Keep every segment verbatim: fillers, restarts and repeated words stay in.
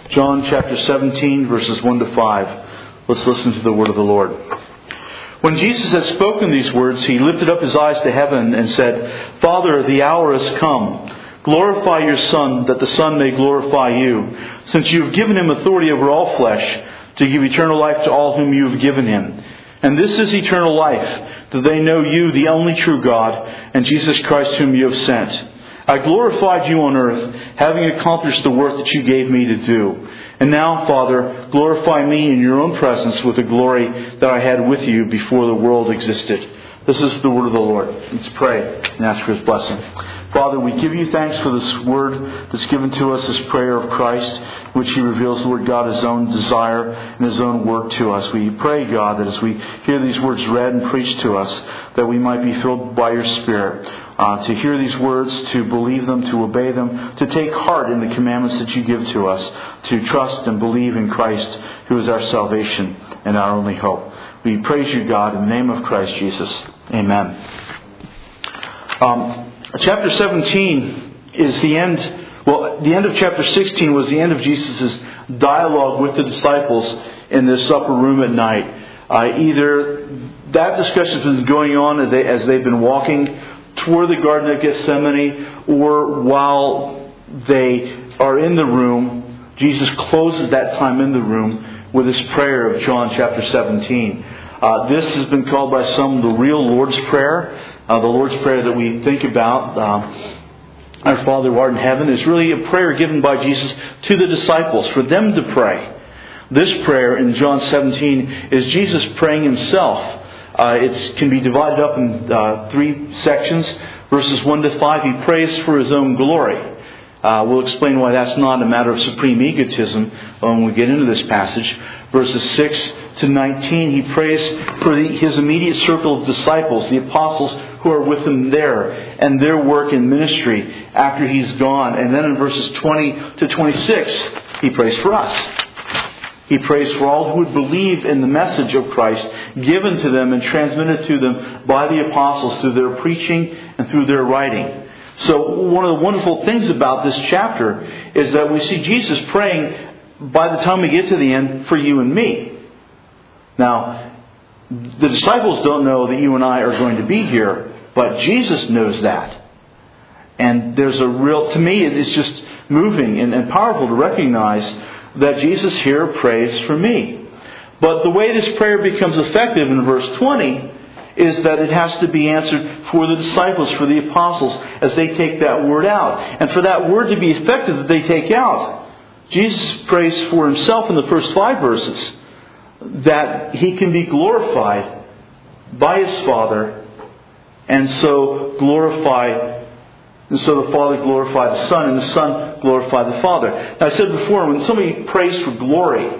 John chapter seventeen, verses one to five. Let's listen to the word of the Lord. When Jesus had spoken these words, he lifted up his eyes to heaven and said, Father, the hour has come. Glorify your Son, that the Son may glorify you, since you have given him authority over all flesh, to give eternal life to all whom you have given him. And this is eternal life, that they know you, the only true God, and Jesus Christ whom you have sent. I glorified you on earth, having accomplished the work that you gave me to do. And now, Father, glorify me in your own presence with the glory that I had with you before the world existed. This is the word of the Lord. Let's pray and ask for his blessing. Father, we give you thanks for this word that's given to us, this prayer of Christ, which he reveals, Lord God, his own desire and his own work to us. We pray, God, that as we hear these words read and preached to us, that we might be filled by your Spirit, uh, to hear these words, to believe them, to obey them, to take heart in the commandments that you give to us, to trust and believe in Christ, who is our salvation and our only hope. We praise you, God, in the name of Christ Jesus. Amen. Um, Chapter seventeen is the end, well, the end of chapter sixteen was the end of Jesus' dialogue with the disciples in this upper room at night. Uh, either that discussion has been going on as, they, as they've been walking toward the Garden of Gethsemane, or while they are in the room, Jesus closes that time in the room with his prayer of John chapter seventeen. Uh, this has been called by some the real Lord's Prayer. Uh, the Lord's Prayer that we think about, uh, our Father who art in heaven, is really a prayer given by Jesus to the disciples for them to pray. This prayer in John seventeen is Jesus praying himself. Uh, it can be divided up in uh, three sections. Verses one to five, he prays for his own glory. Uh, we'll explain why that's not a matter of supreme egotism when we get into this passage. Verses six to nineteen, he prays for the, his immediate circle of disciples, the apostles who are with him there, and their work in ministry after he's gone. And then in verses twenty to twenty-six, he prays for us. He prays for all who would believe in the message of Christ given to them and transmitted to them by the apostles through their preaching and through their writing. So one of the wonderful things about this chapter is that we see Jesus praying by the time we get to the end for you and me. Now, the disciples don't know that you and I are going to be here, but Jesus knows that. And there's a real, to me, it's just moving and, and powerful to recognize that Jesus here prays for me. But the way this prayer becomes effective in verse twenty is that it has to be answered for the disciples, for the apostles, as they take that word out. And for that word to be effective that they take out, Jesus prays for himself in the first five verses that he can be glorified by his Father, and so glorify, and so the Father glorify the Son, and the Son glorify the Father. Now, I said before, when somebody prays for glory,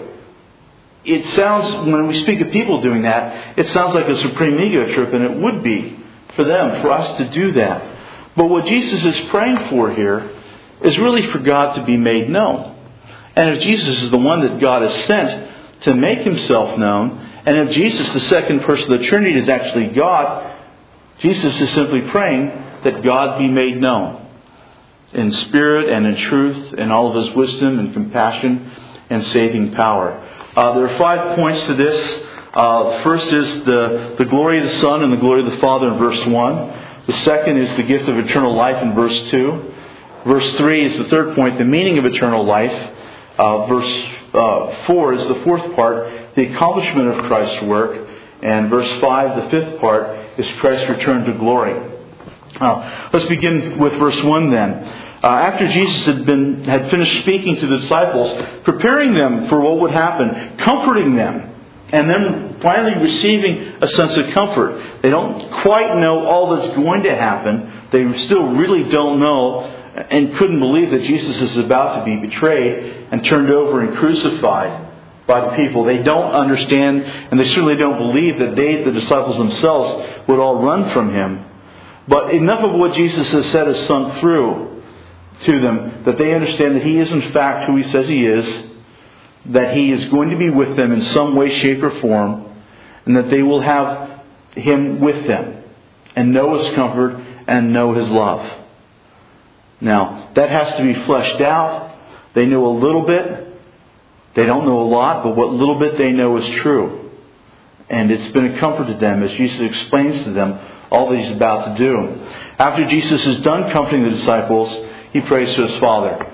it sounds, when we speak of people doing that, it sounds like a supreme ego trip, and it would be for them, for us to do that. But what Jesus is praying for here is really for God to be made known. And if Jesus is the one that God has sent to make himself known, and if Jesus, the second person of the Trinity, is actually God, Jesus is simply praying that God be made known in spirit and in truth, in all of his wisdom and compassion and saving power. Uh, there are five points to this. Uh, first is the, the glory of the Son and the glory of the Father in verse one. The second is the gift of eternal life in verse two. Verse three is the third point, the meaning of eternal life. Uh, verse uh, four is the fourth part, the accomplishment of Christ's work. And verse five, the fifth part, is Christ's return to glory. Uh, let's begin with verse one then. Uh, after Jesus had been had finished speaking to the disciples, preparing them for what would happen, comforting them, and then finally receiving a sense of comfort. They don't quite know all that's going to happen. They still really don't know and couldn't believe that Jesus is about to be betrayed and turned over and crucified by the people. They don't understand, and they certainly don't believe that they, the disciples themselves, would all run from him. But enough of what Jesus has said has sunk through to them that they understand that he is in fact who he says he is, that he is going to be with them in some way, shape, or form, and that they will have him with them and know his comfort and know his love. Now, that has to be fleshed out. They know a little bit, They don't know a lot, but what little bit they know is true. And it's been a comfort to them as Jesus explains to them all that He's about to do. After Jesus is done comforting the disciples, He prays to His Father.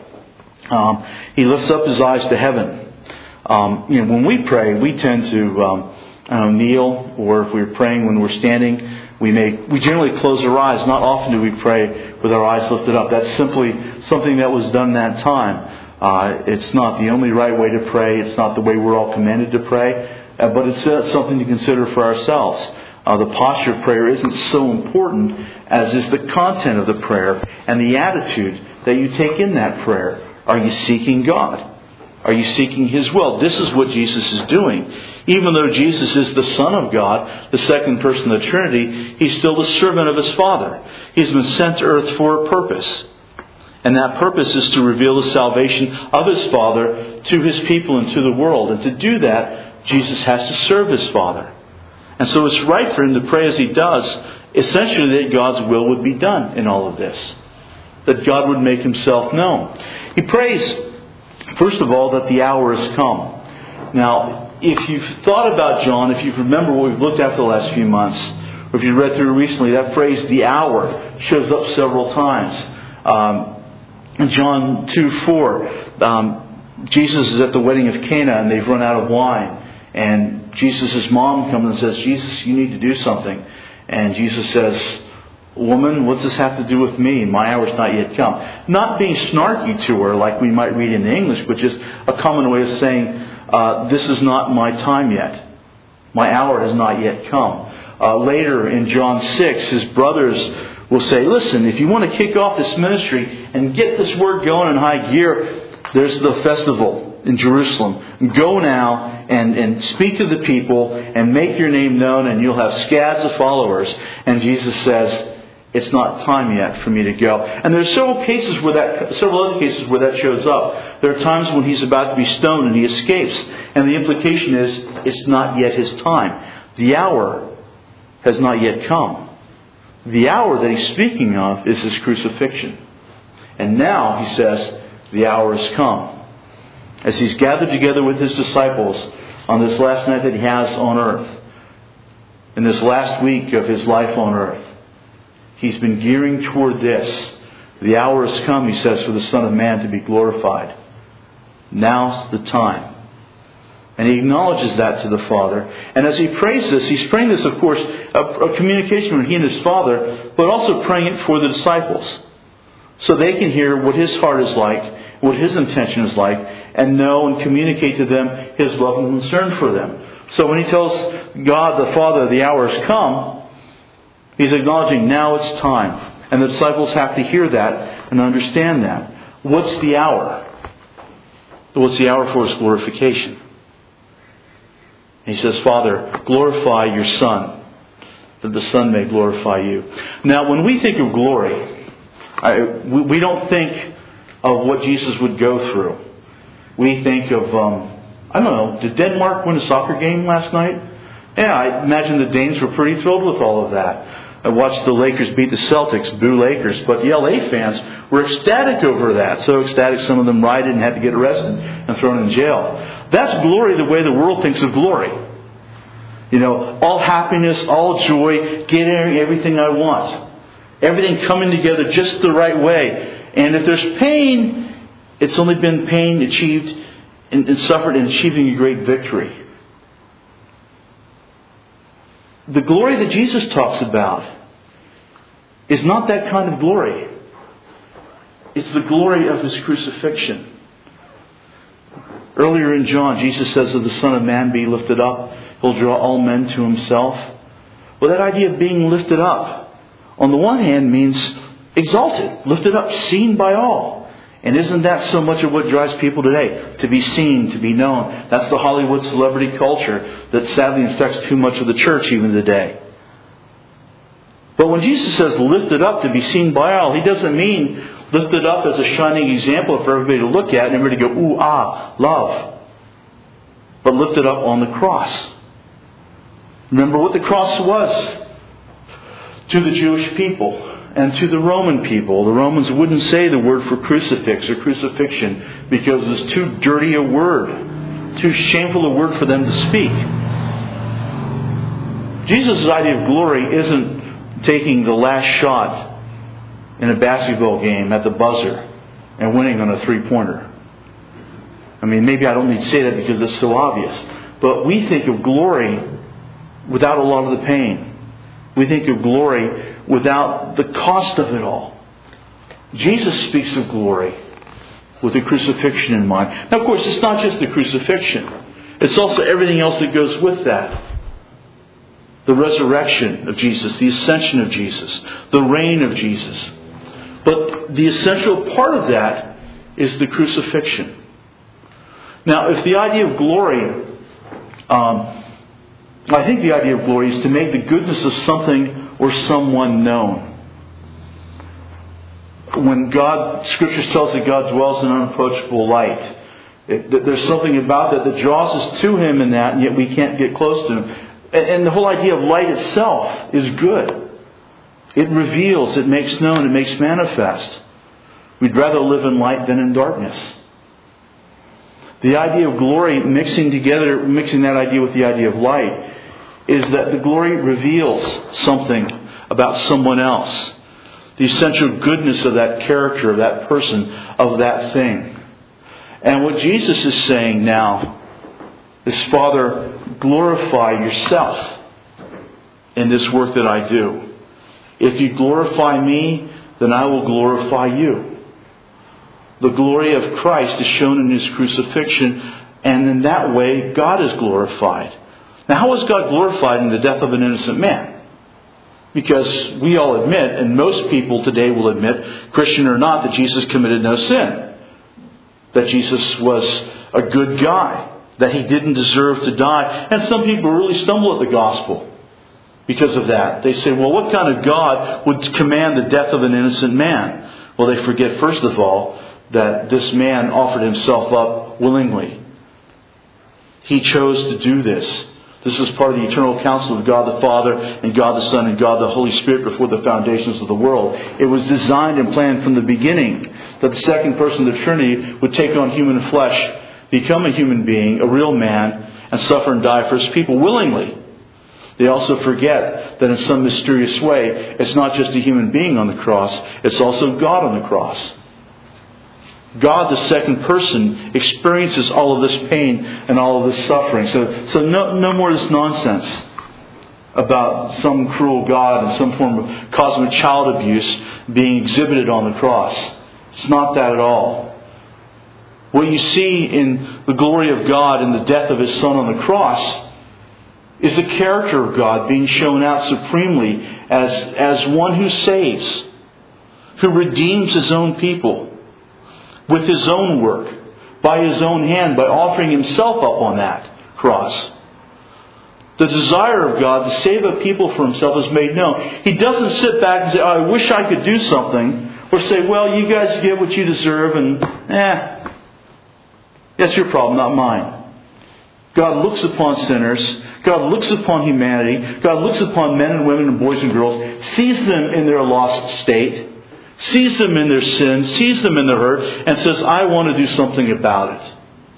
Um, he lifts up His eyes to heaven. Um, you know, when we pray, we tend to um, I don't know, kneel, or if we're praying when we're standing, we may we generally close our eyes. Not often do we pray with our eyes lifted up. That's simply something that was done that time. Uh, it's not the only right way to pray. It's not the way we're all commanded to pray. Uh, but it's uh, something to consider for ourselves. Uh, the posture of prayer isn't so important as is the content of the prayer and the attitude that you take in that prayer. Are you seeking God? Are you seeking His will? This is what Jesus is doing. Even though Jesus is the Son of God, the second person of the Trinity, He's still the servant of His Father. He's been sent to earth for a purpose. And that purpose is to reveal the salvation of His Father to His people and to the world. And to do that, Jesus has to serve His Father. And so it's right for Him to pray as He does, essentially that God's will would be done in all of this. That God would make Himself known. He prays, first of all, that the hour has come. Now, if you've thought about John, if you remember what we've looked at for the last few months, or if you read through recently, that phrase, the hour, shows up several times. Um, in John two four, um, Jesus is at the wedding of Cana and they've run out of wine. And Jesus' mom comes and says, Jesus, you need to do something. And Jesus says, woman, what's this have to do with me? My hour's not yet come. Not being snarky to her like we might read in the English, but just a common way of saying, uh, this is not my time yet. My hour has not yet come. Uh, later in John six, His brothers will say, listen, if you want to kick off this ministry and get this word going in high gear, there's the festival in Jerusalem. Go now and, and speak to the people and make your name known and you'll have scads of followers. And Jesus says, it's not time yet for me to go. And there's several cases where that, several other cases where that shows up. There are times when He's about to be stoned and He escapes. And the implication is, it's not yet His time. The hour has not yet come. The hour that He's speaking of is His crucifixion. And now, He says, the hour has come. As He's gathered together with His disciples on this last night that He has on earth, in this last week of His life on earth, He's been gearing toward this. The hour has come, He says, for the Son of Man to be glorified. Now's the time. And He acknowledges that to the Father. And as He prays this, He's praying this, of course, a, a communication between He and His Father, but also praying it for the disciples. So they can hear what His heart is like, what His intention is like, and know and communicate to them His love and concern for them. So when He tells God the Father the hour has come, He's acknowledging now it's time. And the disciples have to hear that and understand that. What's the hour? What's the hour for His glorification? He says, Father, glorify your Son, that the Son may glorify you. Now, when we think of glory, I, we, we don't think of what Jesus would go through. We think of, um, I don't know, did Denmark win a soccer game last night? Yeah, I imagine the Danes were pretty thrilled with all of that. I watched the Lakers beat the Celtics, boo Lakers, but the L A fans were ecstatic over that. So ecstatic some of them rioted and had to get arrested and thrown in jail. That's glory the way the world thinks of glory. You know, all happiness, all joy, getting everything I want. Everything coming together just the right way. And if there's pain, it's only been pain achieved and, and suffered in achieving a great victory. The glory that Jesus talks about is not that kind of glory. It's the glory of His crucifixion. Earlier in John, Jesus says, if the Son of Man be lifted up, He'll draw all men to Himself. Well, that idea of being lifted up, on the one hand, means exalted, lifted up, seen by all. And isn't that so much of what drives people today? To be seen, to be known. That's the Hollywood celebrity culture that sadly infects too much of the church even today. But when Jesus says lifted up to be seen by all, He doesn't mean lifted up as a shining example for everybody to look at and everybody to go, ooh, ah, love. But lifted up on the cross. Remember what the cross was to the Jewish people and to the Roman people. The Romans wouldn't say the word for crucifix or crucifixion because it was too dirty a word. too shameful a word for them to speak. Jesus' idea of glory isn't taking the last shot in a basketball game at the buzzer and winning on a three-pointer. I mean, maybe I don't need to say that because it's so obvious. But we think of glory without a lot of the pain. We think of glory without the cost of it all. Jesus speaks of glory with the crucifixion in mind. Now, of course, it's not just the crucifixion. It's also everything else that goes with that. The resurrection of Jesus, the ascension of Jesus, the reign of Jesus. But the essential part of that is the crucifixion. Now, if the idea of glory, um, I think the idea of glory is to make the goodness of something or someone known. When God, Scripture tells that God dwells in unapproachable light, it, there's something about that that draws us to Him in that, and yet we can't get close to Him. And, and the whole idea of light itself is good. It reveals, it makes known, it makes manifest. We'd rather live in light than in darkness. The idea of glory, mixing together, mixing that idea with the idea of light, is that the glory reveals something about someone else. The essential goodness of that character, of that person, of that thing. And what Jesus is saying now is, Father, glorify yourself in this work that I do. If you glorify me, then I will glorify you. The glory of Christ is shown in His crucifixion, and in that way, God is glorified. Now, how is God glorified in the death of an innocent man? Because we all admit, and most people today will admit, Christian or not, that Jesus committed no sin. That Jesus was a good guy. That He didn't deserve to die. And some people really stumble at the gospel because of that. They say, well, what kind of God would command the death of an innocent man? Well, they forget, first of all, that this man offered himself up willingly. He chose to do this. This is part of the eternal counsel of God the Father and God the Son and God the Holy Spirit before the foundations of the world. It was designed and planned from the beginning that the second person of the Trinity would take on human flesh, become a human being, a real man, and suffer and die for His people willingly. They also forget that in some mysterious way, it's not just a human being on the cross, it's also God on the cross. God, the second person, experiences all of this pain and all of this suffering. So, so no, no more of this nonsense about some cruel God and some form of cosmic child abuse being exhibited on the cross. It's not that at all. What you see in the glory of God in the death of His Son on the cross is the character of God being shown out supremely as, as one who saves, who redeems His own people with His own work, by His own hand, by offering Himself up on that cross. The desire of God to save a people for Himself is made known. He doesn't sit back and say, oh, I wish I could do something, or say, well, you guys get what you deserve, and eh, that's your problem, not mine. God looks upon sinners. God looks upon humanity. God looks upon men and women and boys and girls, sees them in their lost state, sees them in their sin, sees them in their hurt, and says, I want to do something about it.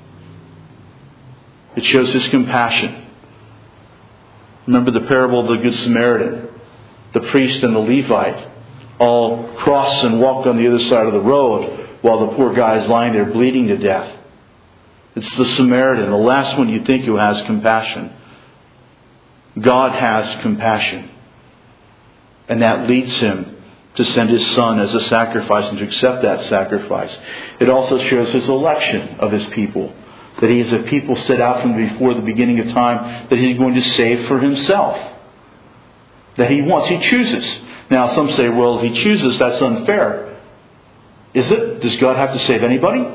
It shows His compassion. Remember the parable of the Good Samaritan. The priest and the Levite all cross and walk on the other side of the road while the poor guy is lying there bleeding to death. It's the Samaritan, the last one you think who has compassion. God has compassion. And that leads Him to send His Son as a sacrifice and to accept that sacrifice. It also shows His election of His people. That He is a people set out from before the beginning of time that He's going to save for Himself. That He wants. He chooses. Now some say, well, if He chooses, that's unfair. Is it? Does God have to save anybody?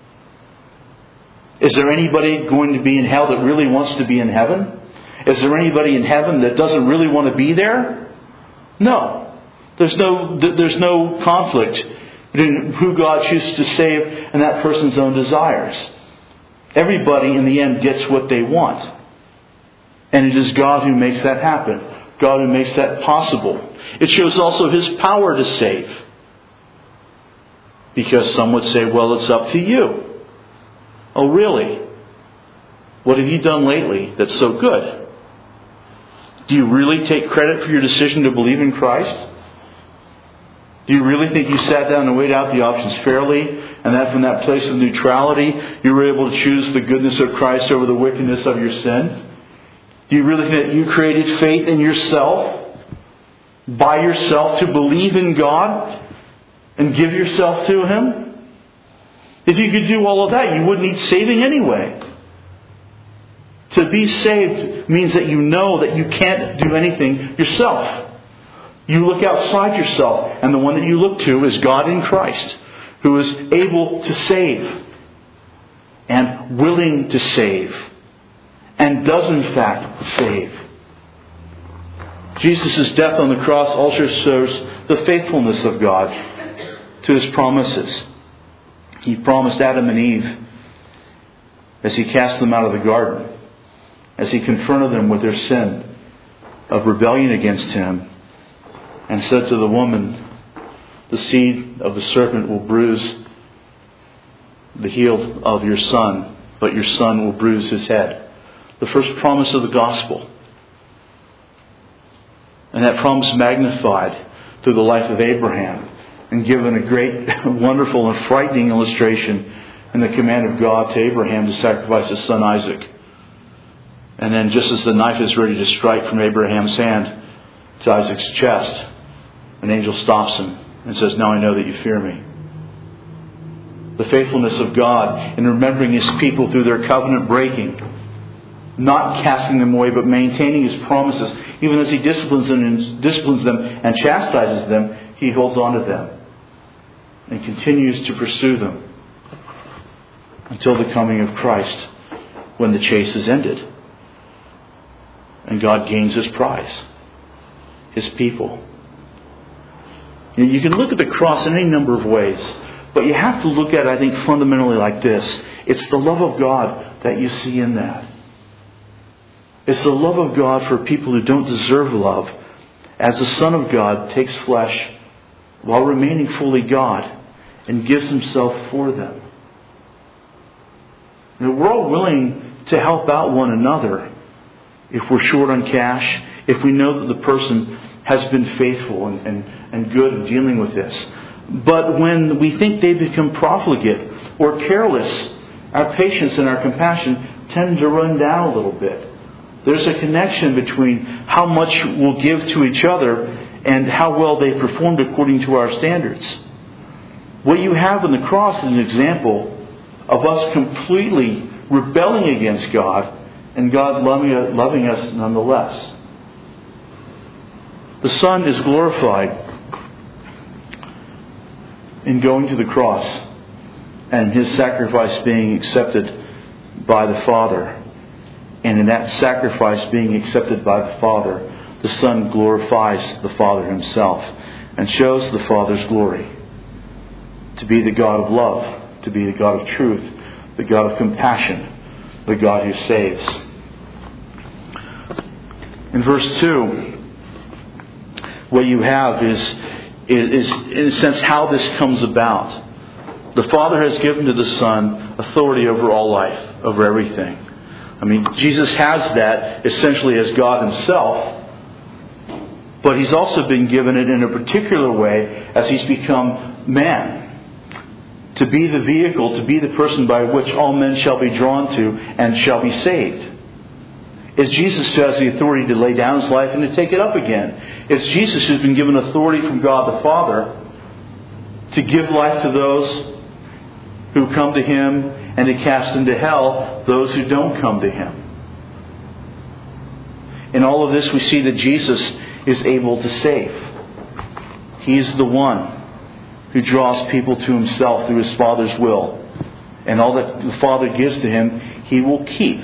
Is there anybody going to be in hell that really wants to be in heaven? Is there anybody in heaven that doesn't really want to be there? No. There's no, there's no conflict between who God chooses to save and that person's own desires. Everybody in the end gets what they want. And it is God who makes that happen. God who makes that possible. It shows also His power to save. Because some would say, well, it's up to you. Oh, really? What have you done lately that's so good? Do you really take credit for your decision to believe in Christ? Do you really think you sat down and weighed out the options fairly, and that from that place of neutrality you were able to choose the goodness of Christ over the wickedness of your sin? Do you really think that you created faith in yourself, by yourself, to believe in God and give yourself to Him? If you could do all of that, you wouldn't need saving anyway. To be saved means that you know that you can't do anything yourself. You look outside yourself, and the one that you look to is God in Christ, who is able to save and willing to save and does in fact save. Jesus' death on the cross also shows the faithfulness of God to His promises. He promised Adam and Eve as He cast them out of the garden, as He confronted them with their sin of rebellion against Him, and said to the woman, the seed of the serpent will bruise the heel of your son, but your son will bruise his head. The first promise of the gospel. And that promise magnified through the life of Abraham and given a great, wonderful and frightening illustration in the command of God to Abraham to sacrifice his son Isaac. And then just as the knife is ready to strike from Abraham's hand to Isaac's chest, an angel stops him and says, "Now I know that you fear me." The faithfulness of God in remembering His people through their covenant breaking, not casting them away, but maintaining His promises. Even as He disciplines them and, disciplines them and chastises them, He holds on to them and continues to pursue them until the coming of Christ, when the chase is ended and God gains His prize, His people. You can look at the cross in any number of ways, but you have to look at it, I think, fundamentally like this. It's the love of God that you see in that. It's the love of God for people who don't deserve love, as the Son of God takes flesh while remaining fully God and gives Himself for them. You know, we're all willing to help out one another if we're short on cash, if we know that the person has been faithful and, and, and good in dealing with this. But when we think they become profligate or careless, our patience and our compassion tend to run down a little bit. There's a connection between how much we'll give to each other and how well they performed according to our standards. What you have in the cross is an example of us completely rebelling against God and God loving, loving us nonetheless. The Son is glorified in going to the cross and His sacrifice being accepted by the Father. And in that sacrifice being accepted by the Father, the Son glorifies the Father Himself and shows the Father's glory to be the God of love, to be the God of truth, the God of compassion, the God who saves. In verse two, what you have is, is, in a sense, how this comes about. The Father has given to the Son authority over all life, over everything. I mean, Jesus has that essentially as God Himself, but He's also been given it in a particular way as He's become man. To be the vehicle, to be the person by which all men shall be drawn to and shall be saved. It's Jesus who has the authority to lay down His life and to take it up again. It's Jesus who's been given authority from God the Father to give life to those who come to Him and to cast into hell those who don't come to Him. In all of this we see that Jesus is able to save. He is the one who draws people to Himself through His Father's will. And all that the Father gives to Him, He will keep.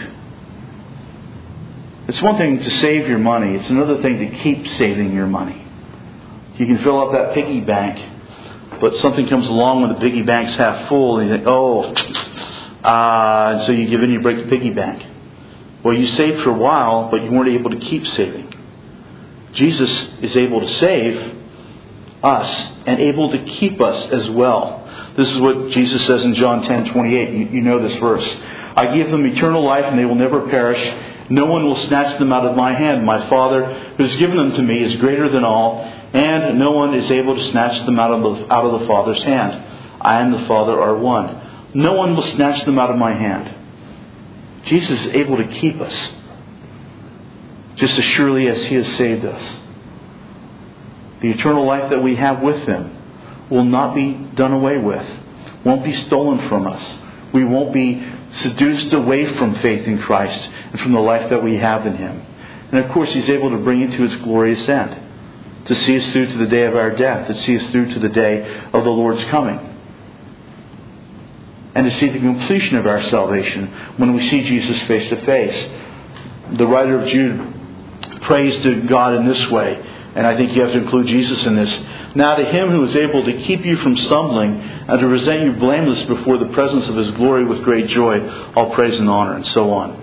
It's one thing to save your money. It's another thing to keep saving your money. You can fill up that piggy bank, but something comes along when the piggy bank's half full and you think, oh, uh, and so you give in, you break the piggy bank. Well, you saved for a while, but you weren't able to keep saving. Jesus is able to save us and able to keep us as well. This is what Jesus says in John ten twenty-eight. You, you know this verse. I give them eternal life and they will never perish. No one will snatch them out of my hand. My Father who has given them to me is greater than all, and no one is able to snatch them out of the, out of the Father's hand. I and the Father are one. No one will snatch them out of my hand. Jesus is able to keep us just as surely as He has saved us. The eternal life that we have with Him will not be done away with, won't be stolen from us. We won't be seduced away from faith in Christ and from the life that we have in Him. And of course, He's able to bring it to its glorious end, to see us through to the day of our death, to see us through to the day of the Lord's coming, and to see the completion of our salvation when we see Jesus face to face. The writer of Jude prays to God in this way, and I think you have to include Jesus in this. Now to Him who is able to keep you from stumbling and to present you blameless before the presence of His glory with great joy, all praise and honor, and so on.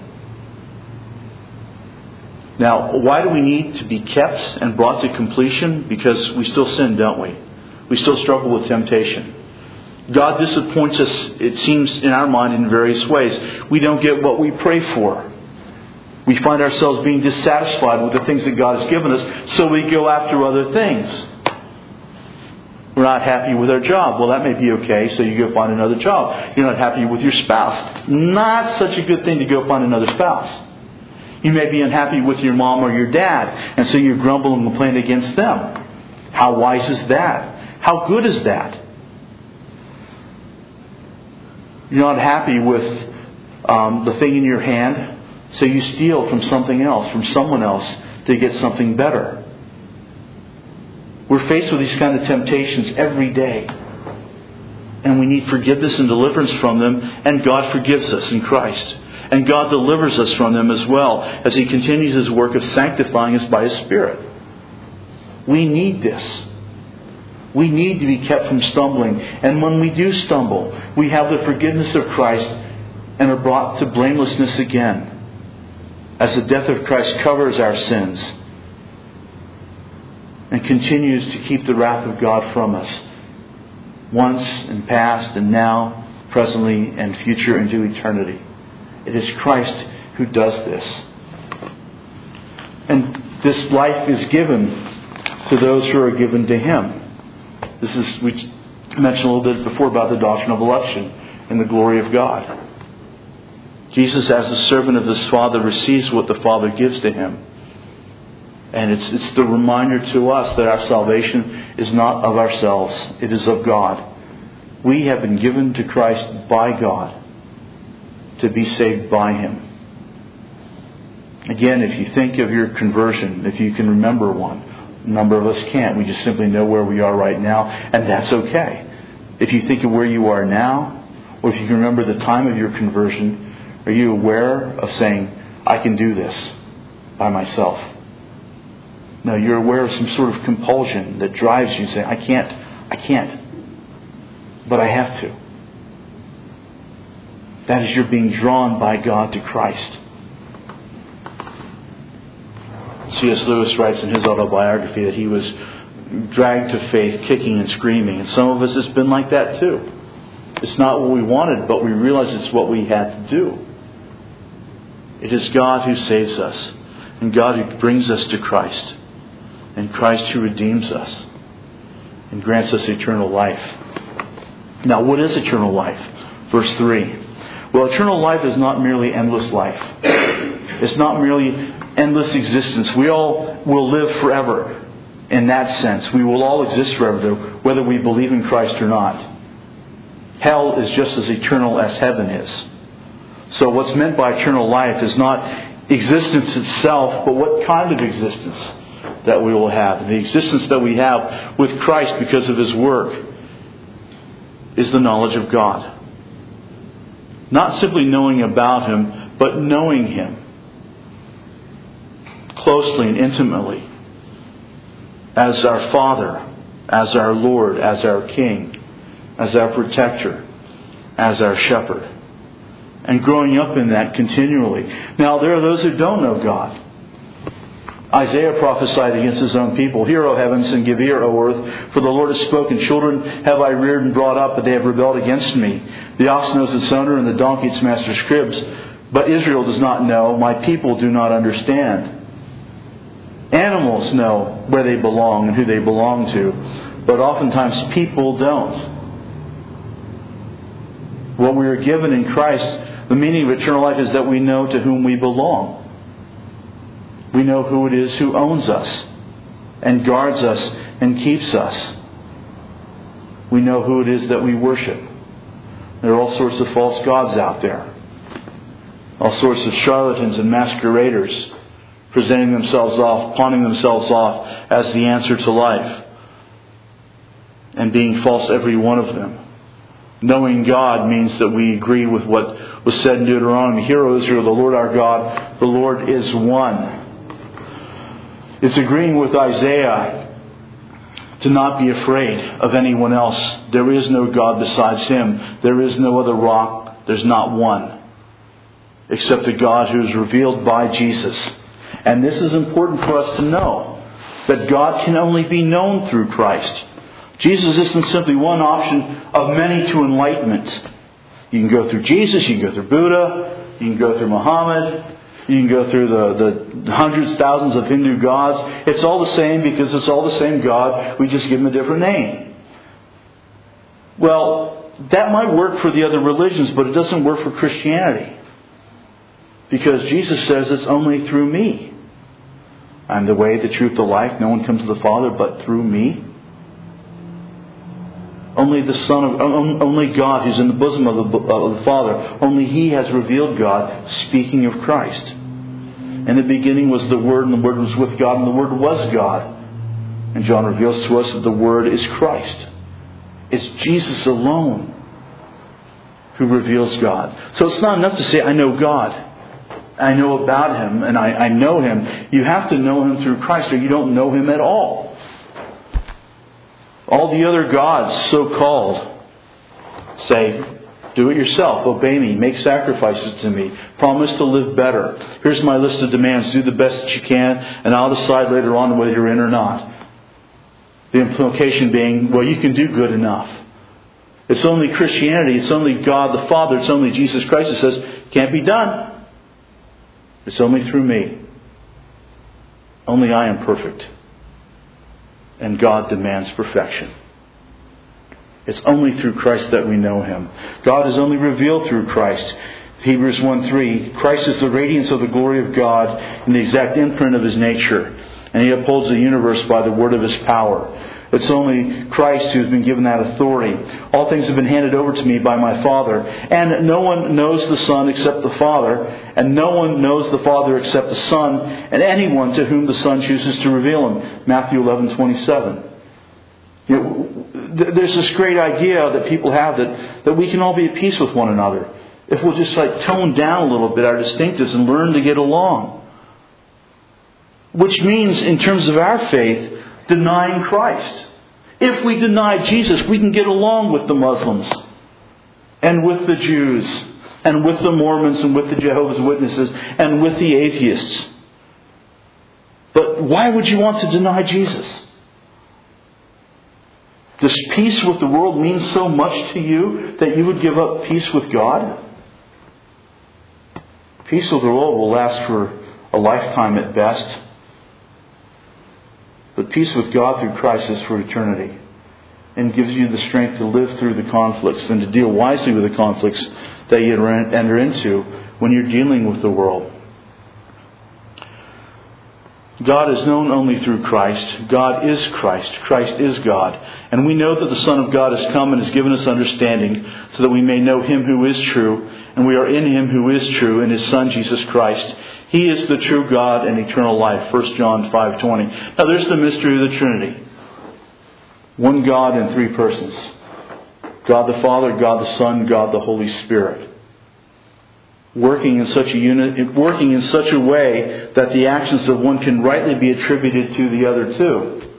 Now, why do we need to be kept and brought to completion? Because we still sin, don't we? We still struggle with temptation. God disappoints us, it seems, in our mind in various ways. We don't get what we pray for. We find ourselves being dissatisfied with the things that God has given us, so we go after other things. We're not happy with our job. Well, that may be okay, so you go find another job. You're not happy with your spouse. Not such a good thing to go find another spouse. You may be unhappy with your mom or your dad, and so you grumble and complain against them. How wise is that? How good is that? You're not happy with um, the thing in your hand, so you steal from something else, from someone else, to get something better. We're faced with these kind of temptations every day. And we need forgiveness and deliverance from them, and God forgives us in Christ. And God delivers us from them as well, as He continues His work of sanctifying us by His Spirit. We need this. We need to be kept from stumbling. And when we do stumble, we have the forgiveness of Christ and are brought to blamelessness again, as the death of Christ covers our sins and continues to keep the wrath of God from us, once and past and now, presently and future into eternity. It is Christ who does this. And this life is given to those who are given to Him. This is, we mentioned a little bit before about the doctrine of election and the glory of God. Jesus, as the servant of His Father, receives what the Father gives to Him. And it's, it's the reminder to us that our salvation is not of ourselves. It is of God. We have been given to Christ by God to be saved by Him. Again, if you think of your conversion, if you can remember one, a number of us can't. We just simply know where we are right now, and that's okay. If you think of where you are now, or if you can remember the time of your conversion, are you aware of saying, I can do this by myself? No, you're aware of some sort of compulsion that drives you, saying, I can't, I can't, but I have to. That is, you're being drawn by God to Christ. C S Lewis writes in his autobiography that he was dragged to faith kicking and screaming. And some of us has been like that too. It's not what we wanted, but we realize it's what we had to do. It is God who saves us, and God who brings us to Christ, and Christ who redeems us and grants us eternal life. Now, what is eternal life? Verse three. Well, eternal life is not merely endless life. It's not merely endless existence. We all will live forever in that sense. We will all exist forever, whether we believe in Christ or not. Hell is just as eternal as heaven is. So what's meant by eternal life is not existence itself, but what kind of existence that we will have. The existence that we have with Christ because of His work is the knowledge of God. Not simply knowing about Him, but knowing Him closely and intimately as our Father, as our Lord, as our King, as our protector, as our shepherd. And growing up in that continually. Now, there are those who don't know God. Isaiah prophesied against his own people. Hear, O heavens, and give ear, O earth, for the Lord has spoken. Children have I reared and brought up, but they have rebelled against me. The ox knows its owner, and the donkey its master's cribs. But Israel does not know. My people do not understand. Animals know where they belong and who they belong to, but oftentimes people don't. What we are given in Christ, the meaning of eternal life, is that we know to whom we belong. We know who it is who owns us and guards us and keeps us. We know who it is that we worship. There are all sorts of false gods out there. All sorts of charlatans and masqueraders presenting themselves off, pawning themselves off as the answer to life, and being false every one of them. Knowing God means that we agree with what was said in Deuteronomy. Hear, O Israel, the Lord our God, the Lord is one. It's agreeing with Isaiah to not be afraid of anyone else. There is no God besides Him. There is no other rock. There's not one, except the God who is revealed by Jesus. And this is important for us to know, that God can only be known through Christ. Jesus isn't simply one option of many to enlightenment. You can go through Jesus, you can go through Buddha, you can go through Muhammad, you can go through the, the hundreds, thousands of Hindu gods. It's all the same because it's all the same God. We just give Him a different name. Well, that might work for the other religions, but it doesn't work for Christianity. Because Jesus says it's only through me. I'm the way, the truth, the life. No one comes to the Father but through me. Only the Son of, only God who's in the bosom of the, of the Father, only He has revealed God, speaking of Christ. In the beginning was the Word, and the Word was with God, and the Word was God. And John reveals to us that the Word is Christ. It's Jesus alone who reveals God. So it's not enough to say, I know God. I know about Him, and I, I know Him. You have to know Him through Christ, or you don't know Him at all. All the other gods, so-called, say, do it yourself, obey me, make sacrifices to me, promise to live better. Here's my list of demands, do the best that you can, and I'll decide later on whether you're in or not. The implication being, well, you can do good enough. It's only Christianity, it's only God the Father, it's only Jesus Christ that says, it can't be done. It's only through me. Only I am perfect. And God demands perfection. It's only through Christ that we know Him. God is only revealed through Christ. Hebrews one three, Christ is the radiance of the glory of God and the exact imprint of His nature. And He upholds the universe by the word of His power. It's only Christ who has been given that authority. All things have been handed over to me by my Father. And no one knows the Son except the Father. And no one knows the Father except the Son. And anyone to whom the Son chooses to reveal Him. Matthew eleven twenty-seven. You know, there's this great idea that people have that, that we can all be at peace with one another. If we'll just like tone down a little bit our distinctives and learn to get along. Which means, in terms of our faith, denying Christ. If we deny Jesus, we can get along with the Muslims and with the Jews and with the Mormons and with the Jehovah's Witnesses and with the atheists. But why would you want to deny Jesus? Does peace with the world mean so much to you that you would give up peace with God? Peace with the world will last for a lifetime at best. But peace with God through Christ is for eternity, and gives you the strength to live through the conflicts and to deal wisely with the conflicts that you enter into when you're dealing with the world. God is known only through Christ. God is Christ. Christ is God. And we know that the Son of God has come and has given us understanding so that we may know Him who is true, and we are in Him who is true, in His Son Jesus Christ. He is the true God and eternal life. First John five twenty. Now there's the mystery of the Trinity. One God in three persons. God the Father, God the Son, God the Holy Spirit. Working in such a unit, working in such a way that the actions of one can rightly be attributed to the other two.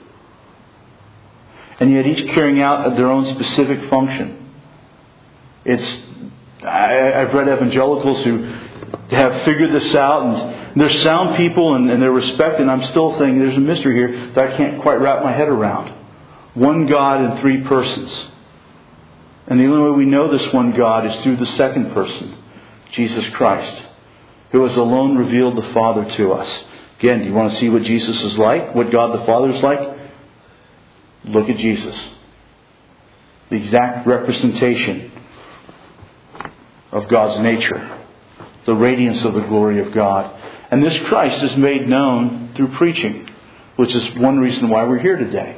And yet each carrying out their own specific function. It's I, I've read evangelicals who have figured this out, and they're sound people and, and they're respected, and I'm still saying there's a mystery here that I can't quite wrap my head around. One God in three persons. And the only way we know this one God is through the second person, Jesus Christ, who has alone revealed the Father to us. Again, you want to see what Jesus is like? What God the Father is like? Look at Jesus. The exact representation of God's nature. The radiance of the glory of God. And this Christ is made known through preaching, which is one reason why we're here today.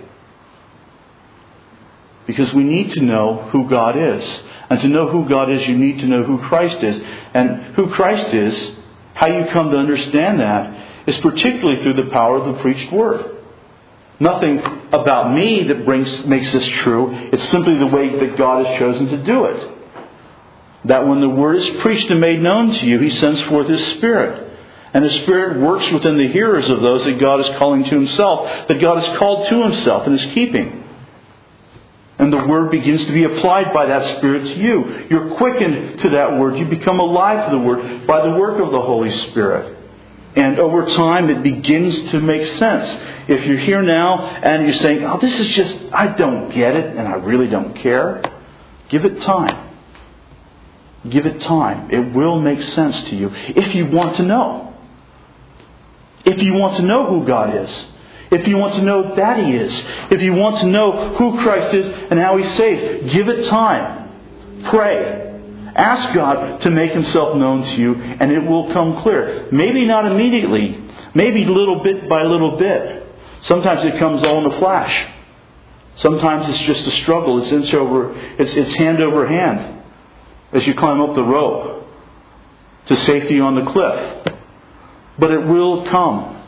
Because we need to know who God is. And to know who God is, you need to know who Christ is. And who Christ is, how you come to understand that, is particularly through the power of the preached word. Nothing about me that brings makes this true. It's simply the way that God has chosen to do it. That when the word is preached and made known to you, He sends forth His Spirit. And His Spirit works within the hearers of those that God is calling to Himself, that God has called to Himself and is keeping. And the Word begins to be applied by that Spirit to you. You're quickened to that Word. You become alive to the Word by the work of the Holy Spirit. And over time it begins to make sense. If you're here now and you're saying, oh, this is just, I don't get it and I really don't care. Give it time. Give it time. It will make sense to you if you want to know. If you want to know who God is. If you want to know that He is. If you want to know who Christ is and how He saves. Give it time. Pray. Ask God to make Himself known to you and it will come clear. Maybe not immediately. Maybe little bit by little bit. Sometimes it comes all in a flash. Sometimes it's just a struggle. It's inch over, it's, it's hand over hand. As you climb up the rope to safety on the cliff. But it will come.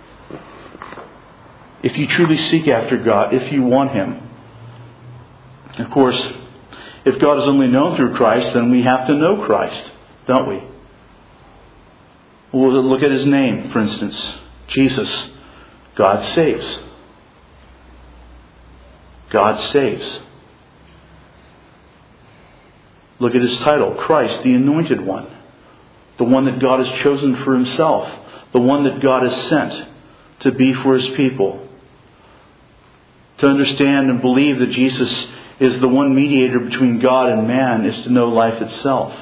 If you truly seek after God, if you want Him. Of course, if God is only known through Christ, then we have to know Christ, don't we? We'll look at His name, for instance. Jesus. God saves. God saves. Look at His title, Christ, the Anointed One. The one that God has chosen for Himself. The one that God has sent to be for His people. To understand and believe that Jesus is the one mediator between God and man is to know life itself.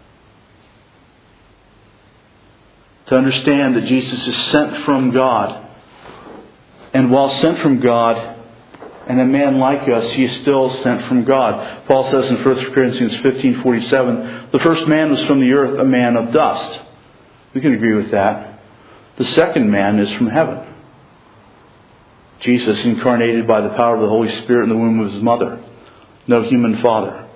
To understand that Jesus is sent from God. And while sent from God, and a man like us, he is still sent from God. Paul says in First Corinthians fifteen forty-seven, the first man was from the earth, a man of dust. We can agree with that. The second man is from heaven. Jesus incarnated by the power of the Holy Spirit in the womb of His mother. No human father.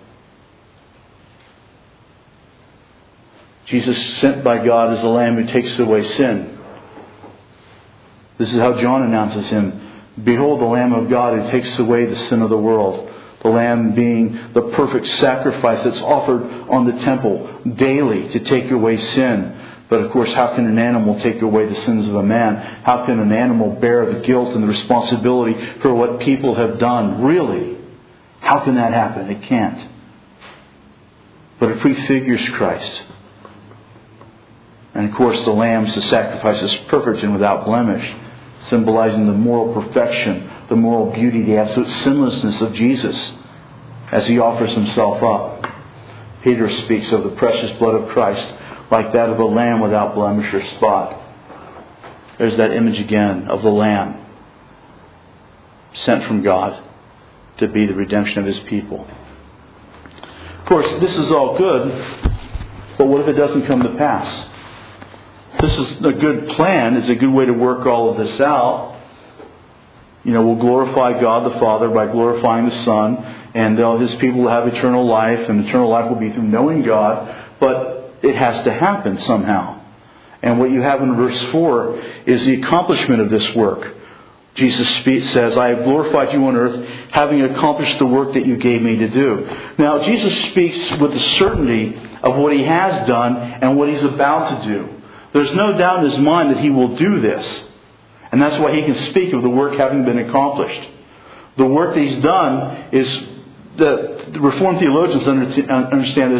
Jesus sent by God as the Lamb who takes away sin. This is how John announces Him. Behold the Lamb of God who takes away the sin of the world. The Lamb being the perfect sacrifice that's offered on the temple daily to take away sin. But of course, how can an animal take away the sins of a man? How can an animal bear the guilt and the responsibility for what people have done? Really? How can that happen? It can't. But it prefigures Christ. And of course, the Lamb's the sacrifice is perfect and without blemish, symbolizing the moral perfection, the moral beauty, the absolute sinlessness of Jesus as He offers Himself up. Peter speaks of the precious blood of Christ like that of a lamb without blemish or spot. There's that image again of the Lamb sent from God to be the redemption of His people. Of course, this is all good, but what if it doesn't come to pass? This is a good plan. It's a good way to work all of this out. You know, we'll glorify God the Father by glorifying the Son, and His people will have eternal life, and eternal life will be through knowing God, but it has to happen somehow. And what you have in verse four is the accomplishment of this work. Jesus says, I have glorified you on earth, having accomplished the work that you gave me to do. Now, Jesus speaks with the certainty of what He has done and what He's about to do. There's no doubt in His mind that He will do this. And that's why He can speak of the work having been accomplished. The work that He's done is, the Reformed theologians understand this,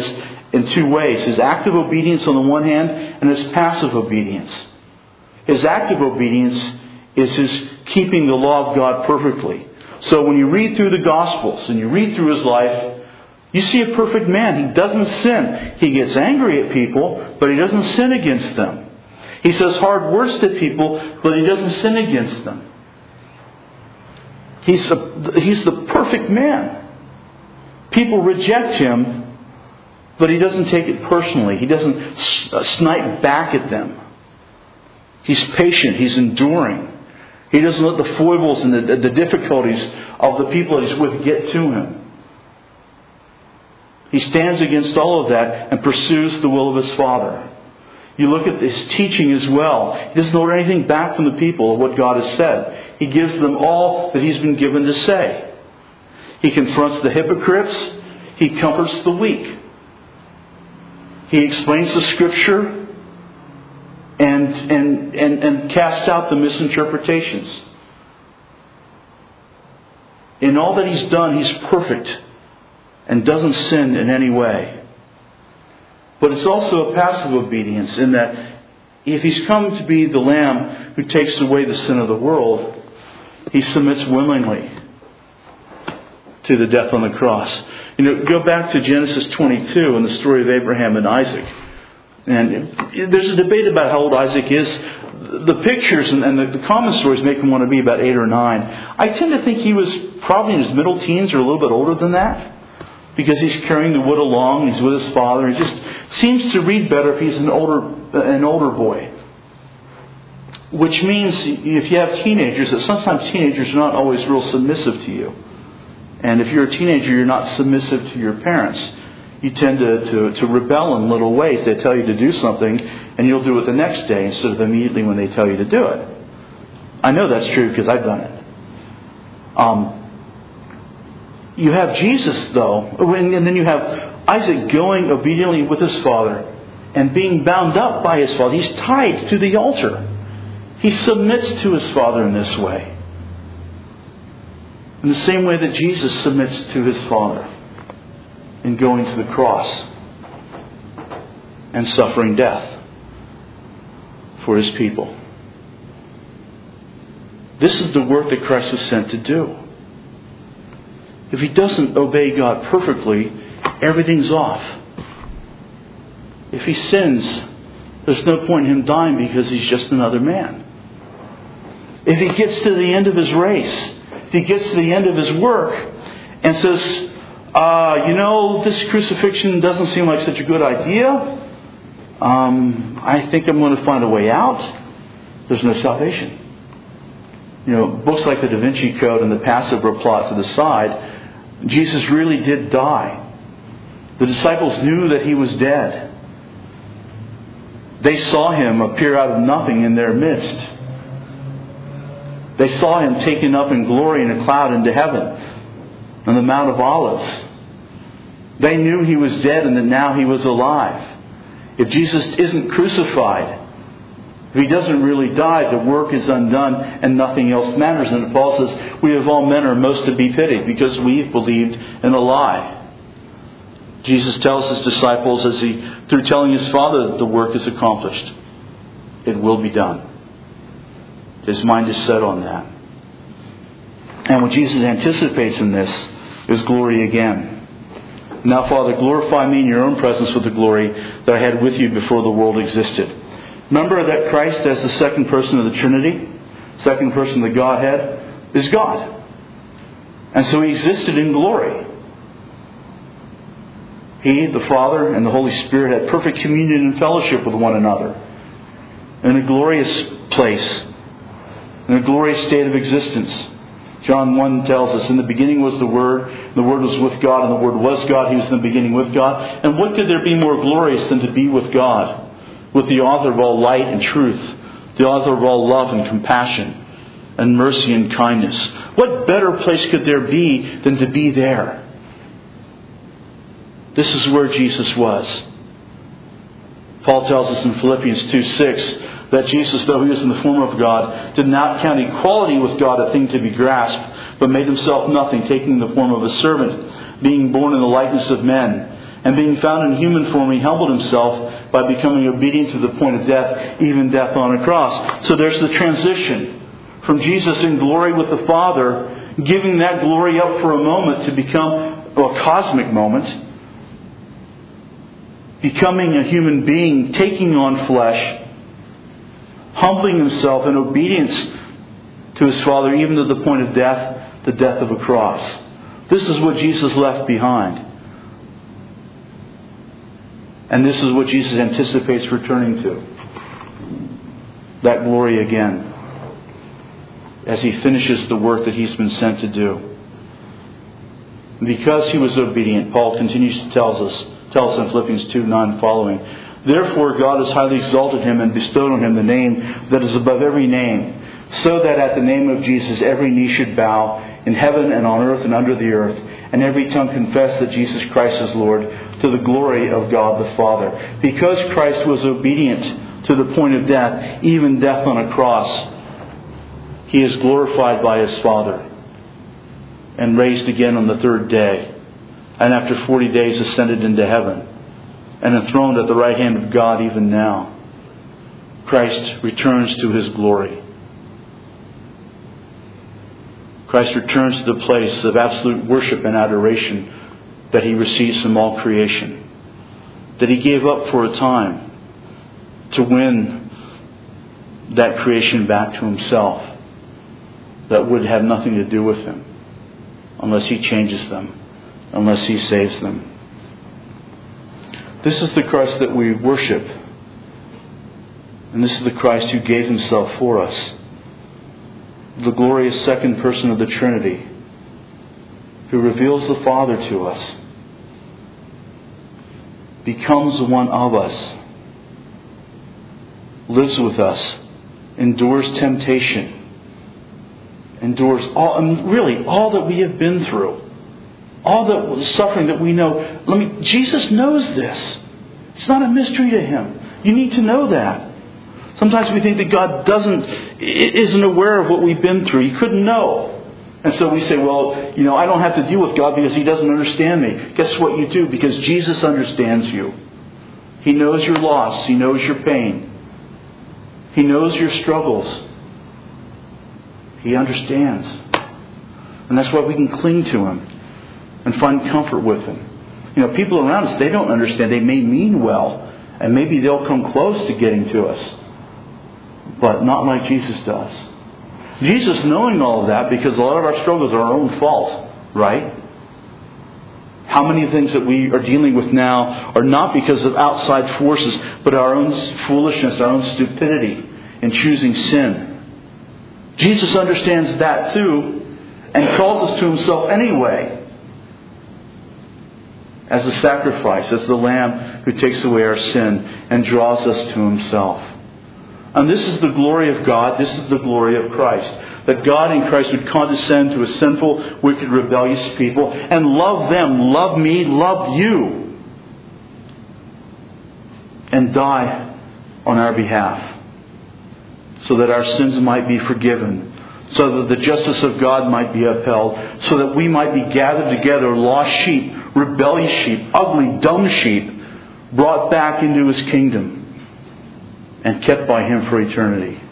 in two ways. His active obedience on the one hand and his passive obedience. His active obedience is his keeping the law of God perfectly. So when you read through the Gospels and you read through his life, you see a perfect man. He doesn't sin. He gets angry at people, but he doesn't sin against them. He says hard words to people, but he doesn't sin against them. He's, a, he's the perfect man. People reject him, but he doesn't take it personally. He doesn't snipe back at them. He's patient. He's enduring. He doesn't let the foibles and the, the difficulties of the people that he's with get to him. He stands against all of that and pursues the will of his Father. You look at his teaching as well. He doesn't hold anything back from the people of what God has said. He gives them all that he's been given to say. He confronts the hypocrites. He comforts the weak. He explains the Scripture and, and, and, and casts out the misinterpretations. In all that he's done, he's perfect and doesn't sin in any way. But it's also a passive obedience in that if he's come to be the Lamb who takes away the sin of the world, he submits willingly to the death on the cross. You know, go back to Genesis twenty-two and the story of Abraham and Isaac. And there's a debate about how old Isaac is. The pictures and, and the, the common stories make him want to be about eight or nine. I tend to think he was probably in his middle teens or a little bit older than that, because he's carrying the wood along, he's with his father. He just seems to read better if he's an older an older boy. Which means if you have teenagers, that sometimes teenagers are not always real submissive to you. And if you're a teenager, you're not submissive to your parents. You tend to, to, to rebel in little ways. They tell you to do something, and you'll do it the next day instead of immediately when they tell you to do it. I know that's true because I've done it. Um, you have Jesus, though, and then you have Isaac going obediently with his father and being bound up by his father. He's tied to the altar. He submits to his father in this way. In the same way that Jesus submits to his Father in going to the cross and suffering death for his people. This is the work that Christ was sent to do. If he doesn't obey God perfectly, everything's off. If he sins, there's no point in him dying because he's just another man. If he gets to the end of his race, if he gets to the end of his work and says, uh, you know, this crucifixion doesn't seem like such a good idea. Um, I think I'm going to find a way out. There's no salvation. You know, books like the Da Vinci Code and the passive were plot to the side. Jesus really did die. The disciples knew that he was dead. They saw him appear out of nothing in their midst. They saw him taken up in glory in a cloud into heaven on the Mount of Olives. They knew he was dead and that now he was alive. If Jesus isn't crucified, if he doesn't really die, the work is undone and nothing else matters. And Paul says, we of all men are most to be pitied because we've believed in a lie. Jesus tells his disciples, as he, through telling his Father that the work is accomplished, it will be done. His mind is set on that. And what Jesus anticipates in this is glory again. Now, Father, glorify me in your own presence with the glory that I had with you before the world existed. Remember that Christ, as the second person of the Trinity, second person of the Godhead, is God. And so he existed in glory. He, the Father, and the Holy Spirit had perfect communion and fellowship with one another in a glorious place, in a glorious state of existence. John one tells us, in the beginning was the Word, the Word was with God, and the Word was God. He was in the beginning with God. And what could there be more glorious than to be with God, with the author of all light and truth, the author of all love and compassion and mercy and kindness? What better place could there be than to be there? This is where Jesus was. Paul tells us in Philippians two six that Jesus, though he was in the form of God, did not count equality with God a thing to be grasped, but made himself nothing, taking the form of a servant, being born in the likeness of men, And being found in human form, He humbled Himself by becoming obedient to the point of death, even death on a cross. So there's the transition from Jesus in glory with the Father, giving that glory up for a moment to become well, a cosmic moment, becoming a human being, taking on flesh, humbling Himself in obedience to His Father, even to the point of death, the death of a cross. This is what Jesus left behind. And this is what Jesus anticipates returning to. That glory again, as He finishes the work that He's been sent to do. Because He was obedient, Paul continues to tell us, tells us in Philippians two nine following, therefore God has highly exalted Him and bestowed on Him the name that is above every name, so that at the name of Jesus every knee should bow, in heaven and on earth and under the earth, and every tongue confess that Jesus Christ is Lord, to the glory of God the Father. Because Christ was obedient to the point of death, even death on a cross, He is glorified by His Father and raised again on the third day. And after forty days ascended into heaven and enthroned at the right hand of God even now. Christ returns to His glory. Christ returns to the place of absolute worship and adoration that He receives from all creation, that He gave up for a time to win that creation back to Himself that would have nothing to do with Him unless He changes them, unless He saves them. This is the Christ that we worship, and this is the Christ who gave Himself for us. The glorious second person of the Trinity, who reveals the Father to us, becomes one of us, lives with us, endures temptation, endures all, I mean, really all that we have been through, all the suffering that we know. Let me. Jesus knows this. It's not a mystery to Him. You need to know that. Sometimes we think that God doesn't, isn't aware of what we've been through. He couldn't know. And so we say, well, you know, I don't have to deal with God because He doesn't understand me. Guess what you do? Because Jesus understands you. He knows your loss. He knows your pain. He knows your struggles. He understands. And that's why we can cling to Him and find comfort with Him. You know, people around us, they don't understand. They may mean well. And maybe they'll come close to getting to us. But not like Jesus does. Jesus knowing all of that, because a lot of our struggles are our own fault, right? How many things that we are dealing with now are not because of outside forces, but our own foolishness, our own stupidity in choosing sin. Jesus understands that too, and calls us to Himself anyway, as a sacrifice, as the Lamb who takes away our sin and draws us to Himself. And this is the glory of God. This is the glory of Christ. That God in Christ would condescend to a sinful, wicked, rebellious people and love them, love me, love you. And die on our behalf. So that our sins might be forgiven. So that the justice of God might be upheld. So that we might be gathered together, lost sheep, rebellious sheep, ugly, dumb sheep, brought back into His kingdom. And kept by Him for eternity.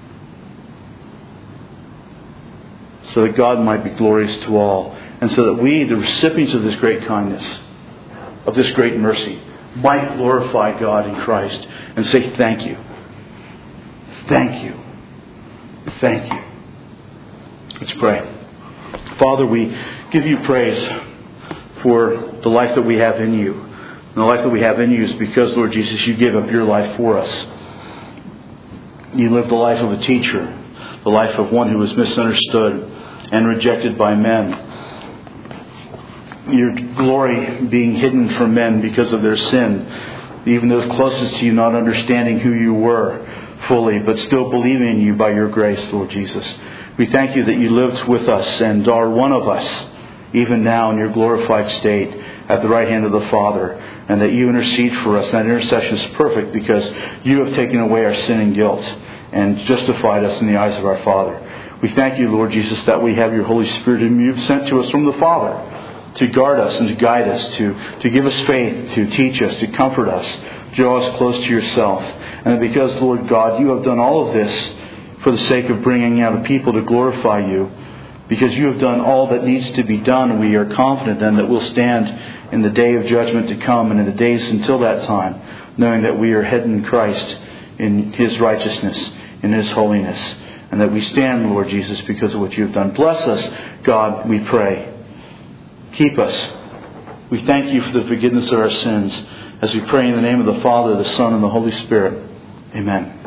So that God might be glorious to all. And so that we, the recipients of this great kindness, of this great mercy, might glorify God in Christ and say thank you. Thank you. Thank you. Let's pray. Father, we give You praise for the life that we have in You. And the life that we have in You is because, Lord Jesus, You gave up Your life for us. You lived the life of a teacher, the life of one who was misunderstood and rejected by men. Your glory being hidden from men because of their sin. Even those closest to You not understanding who You were fully, but still believing in You by Your grace, Lord Jesus. We thank You that You lived with us and are one of us, even now in Your glorified state at the right hand of the Father, and that You intercede for us. That intercession is perfect because You have taken away our sin and guilt and justified us in the eyes of our Father. We thank You, Lord Jesus, that we have Your Holy Spirit whom You have sent to us from the Father, to guard us and to guide us, to, to give us faith, to teach us, to comfort us, draw us close to yourself. And because, Lord God, you have done all of this for the sake of bringing out a people to glorify you, because you have done all that needs to be done, we are confident then that we'll stand in the day of judgment to come and in the days until that time, knowing that we are hid in Christ, in His righteousness, in His holiness, and that we stand, Lord Jesus, because of what you have done. Bless us, God, we pray. Keep us. We thank you for the forgiveness of our sins, as we pray in the name of the Father, the Son, and the Holy Spirit. Amen.